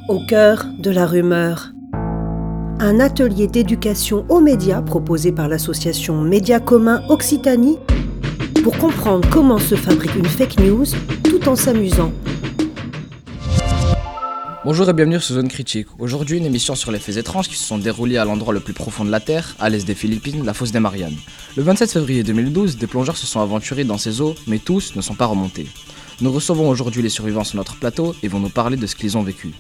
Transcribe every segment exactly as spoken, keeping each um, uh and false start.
Au cœur de la rumeur. Un atelier d'éducation aux médias proposé par l'association Médias Communs Occitanie pour comprendre comment se fabrique une fake news tout en s'amusant. Bonjour et bienvenue sur Zone Critique. Aujourd'hui, une émission sur les faits étranges qui se sont déroulés à l'endroit le plus profond de la Terre, à l'est des Philippines, la fosse des Mariannes. Le vingt-sept février deux mille douze, des plongeurs se sont aventurés dans ces eaux, mais tous ne sont pas remontés. Nous recevons aujourd'hui les survivants sur notre plateau et vont nous parler de ce qu'ils ont vécu.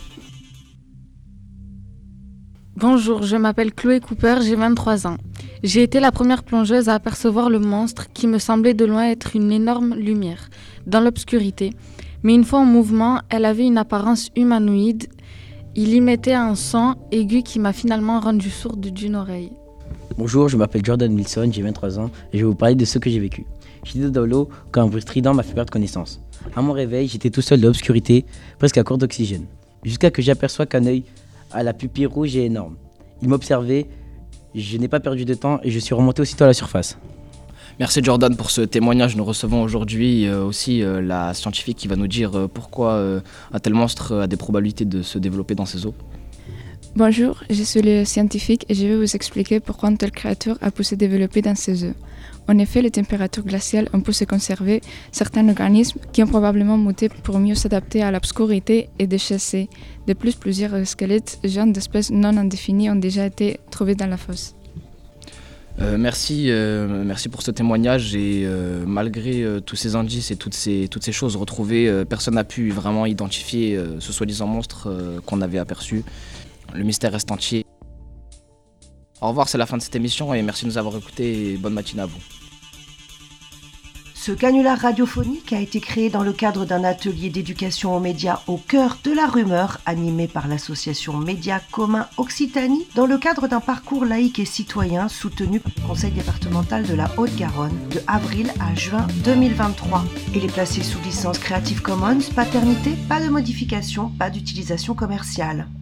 Bonjour, je m'appelle Chloé Cooper, j'ai vingt-trois ans. J'ai été la première plongeuse à apercevoir le monstre qui me semblait de loin être une énorme lumière, dans l'obscurité. Mais une fois en mouvement, elle avait une apparence humanoïde. Il émettait un son aigu qui m'a finalement rendu sourde d'une oreille. Bonjour, je m'appelle Jordan Wilson, j'ai vingt-trois ans et je vais vous parler de ce que j'ai vécu. J'étais dans l'eau quand un bruit strident m'a fait perdre connaissance. À mon réveil, j'étais tout seul dans l'obscurité, presque à court d'oxygène, jusqu'à ce que j'aperçois qu'un œil à la pupille rouge et énorme. Il m'observait, je n'ai pas perdu de temps et je suis remonté aussitôt à la surface. Merci Jordan pour ce témoignage. Nous recevons aujourd'hui euh, aussi euh, la scientifique qui va nous dire euh, pourquoi euh, un tel monstre a des probabilités de se développer dans ces eaux. Bonjour, je suis le scientifique et je vais vous expliquer pourquoi une telle créature a pu se développer dans ces eaux. En effet, les températures glaciales ont pu se conserver certains organismes qui ont probablement muté pour mieux s'adapter à l'obscurité et de chasser. De plus, plusieurs squelettes jeunes d'espèces non indéfinies ont déjà été trouvés dans la fosse. Euh, merci, euh, merci pour ce témoignage et euh, malgré euh, tous ces indices et toutes ces, toutes ces choses retrouvées, euh, personne n'a pu vraiment identifier euh, ce soi-disant monstre euh, qu'on avait aperçu. Le mystère reste entier. Au revoir, c'est la fin de cette émission et merci de nous avoir écoutés et bonne matinée à vous. Ce canular radiophonique a été créé dans le cadre d'un atelier d'éducation aux médias au cœur de la rumeur, animé par l'association Médias Communs Occitanie, dans le cadre d'un parcours laïque et citoyen soutenu par le Conseil départemental de la Haute-Garonne de avril à juin deux mille vingt-trois. Il est placé sous licence Creative Commons, paternité, pas de modification, pas d'utilisation commerciale.